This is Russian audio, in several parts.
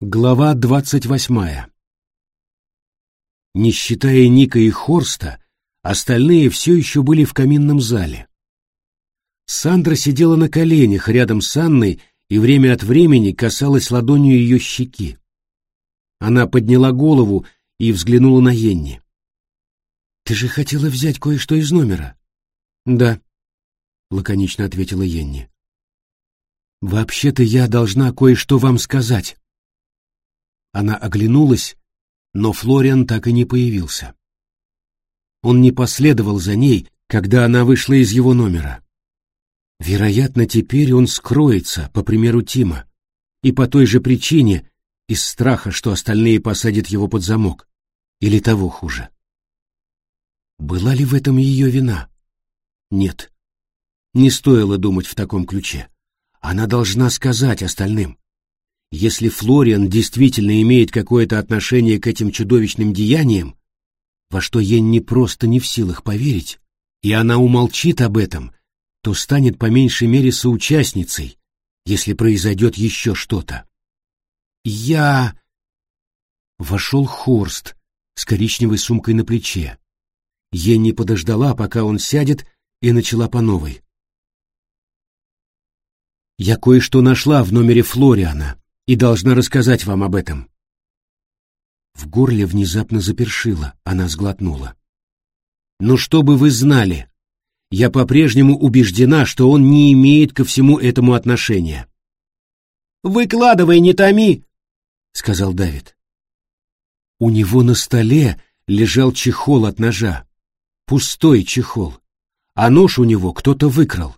Глава 28. Не считая Ника и Хорста, остальные все еще были в каминном зале. Сандра сидела на коленях рядом с Анной и время от времени касалась ладонью ее щеки. Она подняла голову и взглянула на Йенни. «Ты же хотела взять кое-что из номера?» «Да», — лаконично ответила Йенни. «Вообще-то я должна кое-что вам сказать». Она оглянулась, но Флориан так и не появился. Он не последовал за ней, когда она вышла из его номера. Вероятно, теперь он скроется, по примеру Тима, и по той же причине, из страха, что остальные посадят его под замок, или того хуже. Была ли в этом ее вина? Нет. Не стоило думать в таком ключе. Она должна сказать остальным. Если Флориан действительно имеет какое-то отношение к этим чудовищным деяниям, во что Йенни просто не в силах поверить, и она умолчит об этом, то станет по меньшей мере соучастницей, если произойдет еще что-то. Вошел Хорст с коричневой сумкой на плече. Йенни подождала, пока он сядет, и начала по новой. «Я кое-что нашла в номере Флориана и должна рассказать вам об этом». В горле внезапно запершило, она сглотнула. «Но чтобы вы знали, я по-прежнему убеждена, что он не имеет ко всему этому отношения». «Выкладывай, не томи», — сказал Давид. У него на столе лежал чехол от ножа, пустой чехол, а нож у него кто-то выкрал.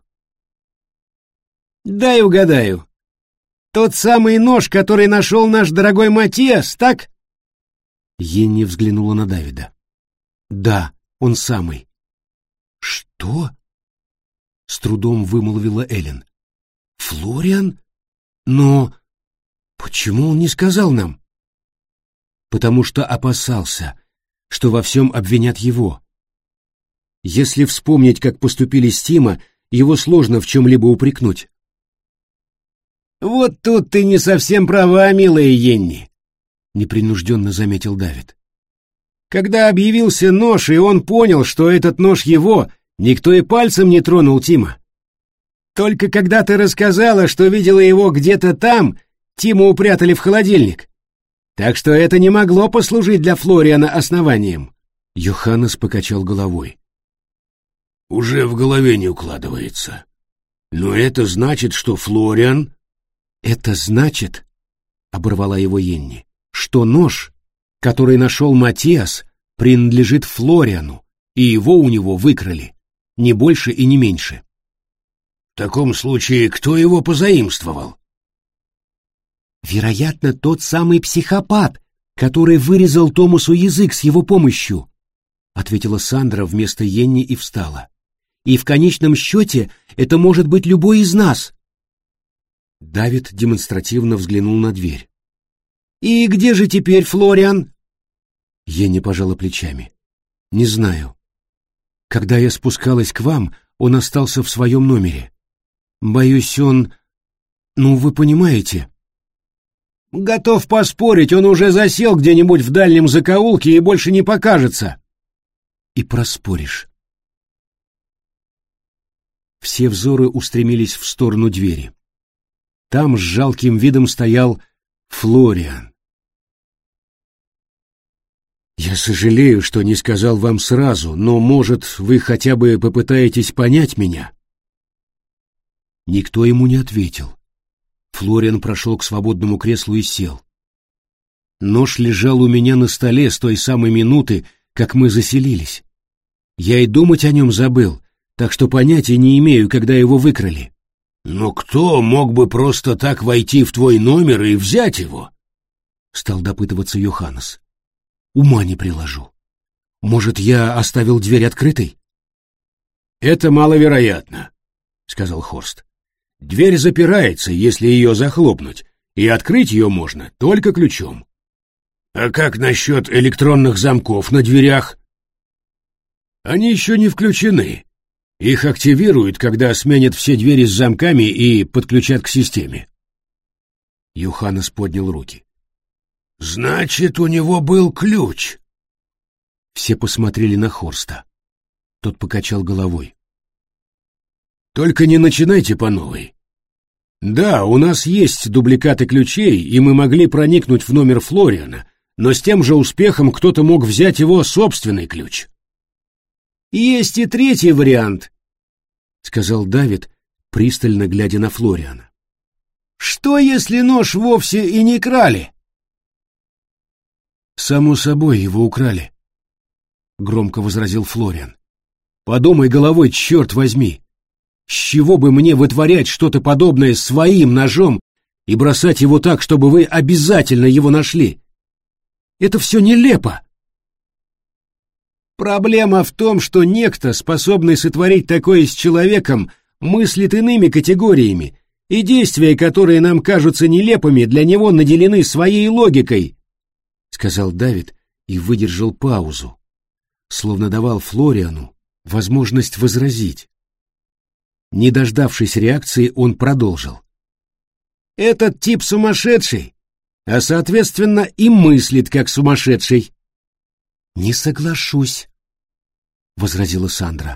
«Дай угадаю. Тот самый нож, который нашел наш дорогой Матиас, так?» Йенни взглянула на Давида. «Да, он самый». «Что?» — с трудом вымолвила Эллен. «Флориан? Но почему он не сказал нам?» «Потому что опасался, что во всем обвинят его. Если вспомнить, как поступили с Тима, его сложно в чем-либо упрекнуть». «Вот тут ты не совсем права, милая Йенни», — непринужденно заметил Давид. «Когда объявился нож, и он понял, что этот нож его, никто и пальцем не тронул Тима. Только когда ты рассказала, что видела его где-то там, Тима упрятали в холодильник. Так что это не могло послужить для Флориана основанием». Йоханнес покачал головой. «Уже в голове не укладывается. Но это значит, что Флориан...» «Это значит, — оборвала его Йенни, — что нож, который нашел Матиас, принадлежит Флориану, и его у него выкрали, не больше и не меньше». «В таком случае кто его позаимствовал?» «Вероятно, тот самый психопат, который вырезал Томасу язык с его помощью», — ответила Сандра вместо Йенни и встала. «И в конечном счете это может быть любой из нас». Давид демонстративно взглянул на дверь. «И где же теперь Флориан?» Йенни пожала плечами. «Не знаю. Когда я спускалась к вам, он остался в своем номере. Боюсь, он... вы понимаете». «Готов поспорить, он уже засел где-нибудь в дальнем закоулке и больше не покажется». «И проспоришь». Все взоры устремились в сторону двери. Там с жалким видом стоял Флориан. «Я сожалею, что не сказал вам сразу, но, может, вы хотя бы попытаетесь понять меня?» Никто ему не ответил. Флориан прошел к свободному креслу и сел. Нож лежал у меня на столе с той самой минуты, как мы заселились. Я и думать о нем забыл, так что понятия не имею, когда его выкрали. «Но кто мог бы просто так войти в твой номер и взять его?» — стал допытываться Йоханнес. «Ума не приложу. Может, я оставил дверь открытой?» «Это маловероятно», — сказал Хорст. «Дверь запирается, если ее захлопнуть, и открыть ее можно только ключом. А как насчет электронных замков на дверях?» «Они еще не включены. Их активируют, когда сменят все двери с замками и подключат к системе». Йоханнес поднял руки. Значит, у него был ключ. Все посмотрели на Хорста. Тот покачал головой. Только не начинайте по новой. Да, у нас есть дубликаты ключей, и мы могли проникнуть в номер Флориана, но с тем же успехом кто-то мог взять его собственный ключ. Есть и третий вариант, сказал Давид, пристально глядя на Флориана. Что, если нож вовсе и не крали? Само собой, его украли, громко возразил Флориан. Подумай головой, черт возьми. С чего бы мне вытворять что-то подобное своим ножом и бросать его так, чтобы вы обязательно его нашли? Это все нелепо. Проблема в том, что некто, способный сотворить такое с человеком, мыслит иными категориями, и действия, которые нам кажутся нелепыми, для него наделены своей логикой, — сказал Давид и выдержал паузу, словно давал Флориану возможность возразить. Не дождавшись реакции, он продолжил. «Этот тип сумасшедший, а, соответственно, и мыслит как сумасшедший». «Не соглашусь», — возразила Сандра.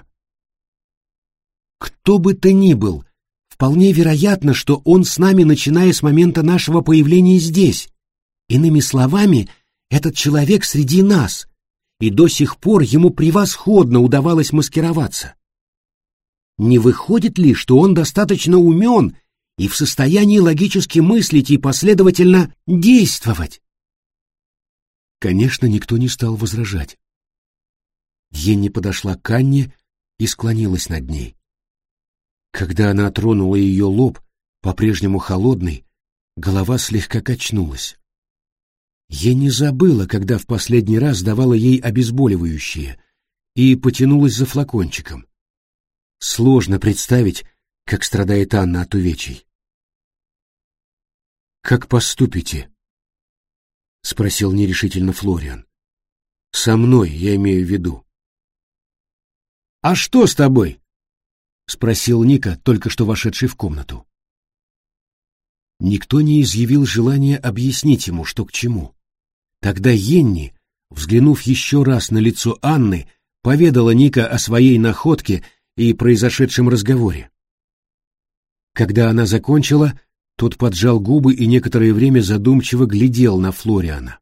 «Кто бы то ни был, вполне вероятно, что он с нами, начиная с момента нашего появления здесь. Иными словами, этот человек среди нас, и до сих пор ему превосходно удавалось маскироваться. Не выходит ли, что он достаточно умен и в состоянии логически мыслить и последовательно действовать?» Конечно, никто не стал возражать. Йенни подошла к Анне и склонилась над ней. Когда она тронула ее лоб, по-прежнему холодный, голова слегка качнулась. Йенни забыла, когда в последний раз давала ей обезболивающее, и потянулась за флакончиком. Сложно представить, как страдает Анна от увечий. «Как поступите?» — спросил нерешительно Флориан. «Со мной, я имею в виду». «А что с тобой?» — спросил Ника, только что вошедший в комнату. Никто не изъявил желания объяснить ему, что к чему. Тогда Йенни, взглянув еще раз на лицо Анны, поведала Ника о своей находке и произошедшем разговоре. Когда она закончила, тот поджал губы и некоторое время задумчиво глядел на Флориана.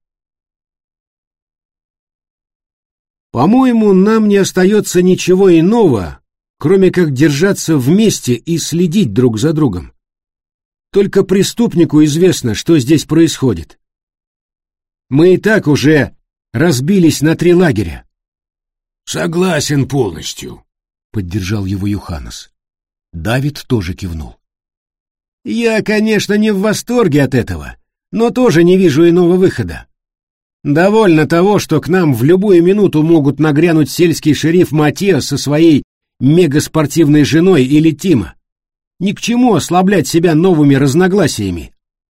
«По-моему, нам не остается ничего иного, кроме как держаться вместе и следить друг за другом. Только преступнику известно, что здесь происходит. Мы и так уже разбились на 3 лагеря». «Согласен полностью», — поддержал его Юханес. Давид тоже кивнул. «Я, конечно, не в восторге от этого, но тоже не вижу иного выхода. Довольно того, что к нам в любую минуту могут нагрянуть сельский шериф Матиас со своей мегаспортивной женой или Тима. Ни к чему ослаблять себя новыми разногласиями».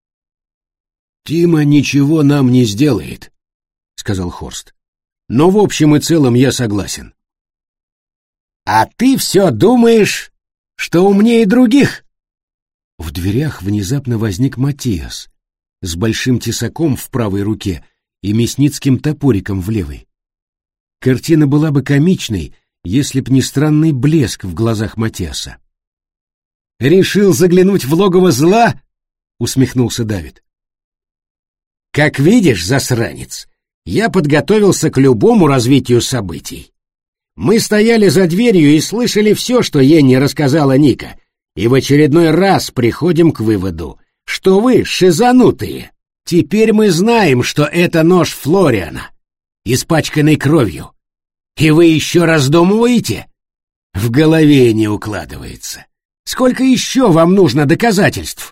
«Тима ничего нам не сделает», — сказал Хорст. «Но в общем и целом я согласен». «А ты все думаешь, что умнее других?» В дверях внезапно возник Матиас с большим тесаком в правой руке и мясницким топориком в левой. Картина была бы комичной, если б не странный блеск в глазах Матиаса. «Решил заглянуть в логово зла?» — усмехнулся Давид. «Как видишь, засранец, я подготовился к любому развитию событий. Мы стояли за дверью и слышали все, что Йенни рассказала Ника, и в очередной раз приходим к выводу, что вы шизанутые. Теперь мы знаем, что это нож Флориана, испачканный кровью. И вы еще раздумываете? В голове не укладывается. Сколько еще вам нужно доказательств?»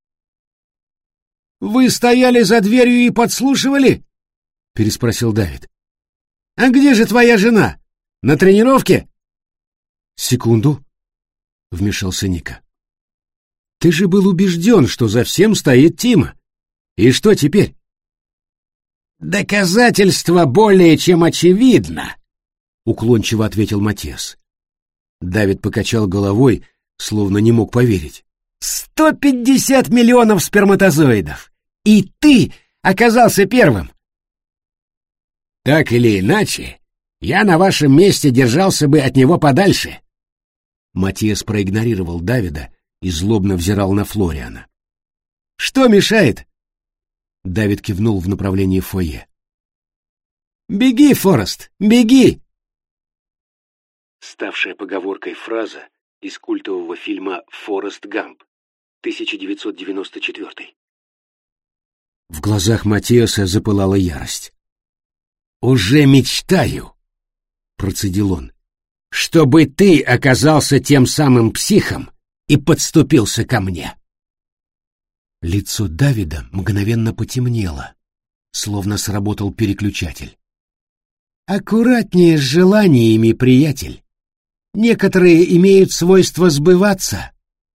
«Вы стояли за дверью и подслушивали?» — переспросил Давид. «А где же твоя жена? На тренировке?» «Секунду», — вмешался Ника. «Ты же был убежден, что за всем стоит Тима. И что теперь?» «Доказательство более чем очевидно», — уклончиво ответил Матиас. Давид покачал головой, словно не мог поверить. 150 миллионов сперматозоидов! И ты оказался первым. Так или иначе, я на вашем месте держался бы от него подальше. Матиас проигнорировал Давида и злобно взирал на Флориана. Что мешает? Давид кивнул в направлении фойе. Беги, Форест, беги! Ставшая поговоркой фраза из культового фильма «Форест Гамп», 1994. В глазах Матиаса запылала ярость. «Уже мечтаю», — процедил он, — «чтобы ты оказался тем самым психом и подступился ко мне». Лицо Давида мгновенно потемнело, словно сработал переключатель. «Аккуратнее с желаниями, приятель. Некоторые имеют свойство сбываться».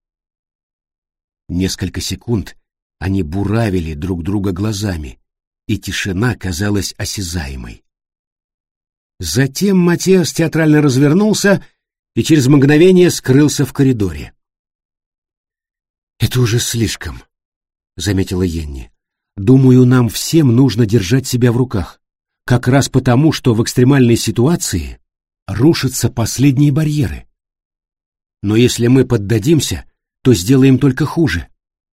Несколько секунд они буравили друг друга глазами, и тишина казалась осязаемой. Затем Матиас театрально развернулся и через мгновение скрылся в коридоре. «Это уже слишком», — заметила Йенни. «Думаю, нам всем нужно держать себя в руках, как раз потому, что в экстремальной ситуации рушатся последние барьеры. Но если мы поддадимся, то сделаем только хуже».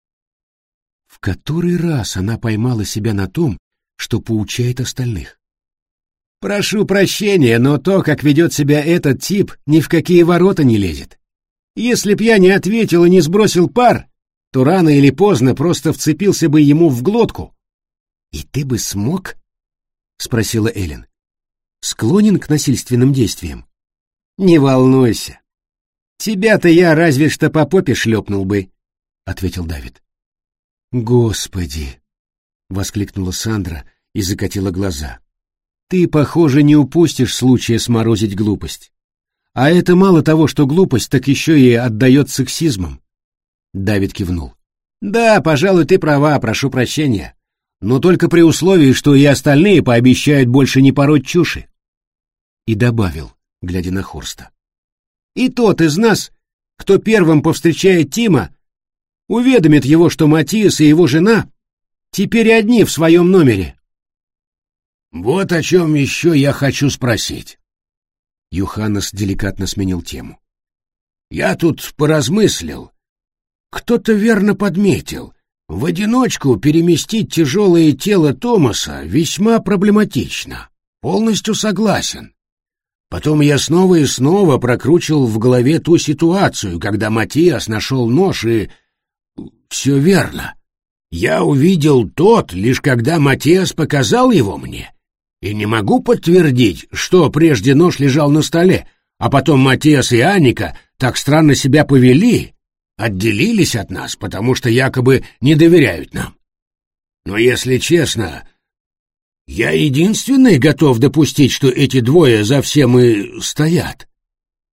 В который раз она поймала себя на том, что поучает остальных. «Прошу прощения, но то, как ведет себя этот тип, ни в какие ворота не лезет. Если б я не ответил и не сбросил пар, то рано или поздно просто вцепился бы ему в глотку». «И ты бы смог?» — спросила Эллен. «Склонен к насильственным действиям?» «Не волнуйся. Тебя-то я разве что по попе шлепнул бы», — ответил Давид. «Господи!» — воскликнула Сандра и закатила глаза. «Ты, похоже, не упустишь случая сморозить глупость. А это мало того, что глупость, так еще и отдает сексизмом». Давид кивнул. «Да, пожалуй, ты права, прошу прощения. Но только при условии, что и остальные пообещают больше не пороть чуши». И добавил, глядя на Хорста. «И тот из нас, кто первым повстречает Тима, уведомит его, что Матиас и его жена теперь одни в своем номере». «Вот о чем еще я хочу спросить». Йоханнес деликатно сменил тему. «Я тут поразмыслил. Кто-то верно подметил. В одиночку переместить тяжелое тело Томаса весьма проблематично. Полностью согласен. Потом я снова и снова прокручивал в голове ту ситуацию, когда Матиас нашел нож и... Все верно. Я увидел тот, лишь когда Матиас показал его мне. И не могу подтвердить, что прежде нож лежал на столе, а потом Матиас и Анника так странно себя повели, отделились от нас, потому что якобы не доверяют нам. Но если честно, я единственный готов допустить, что эти двое за всем и стоят.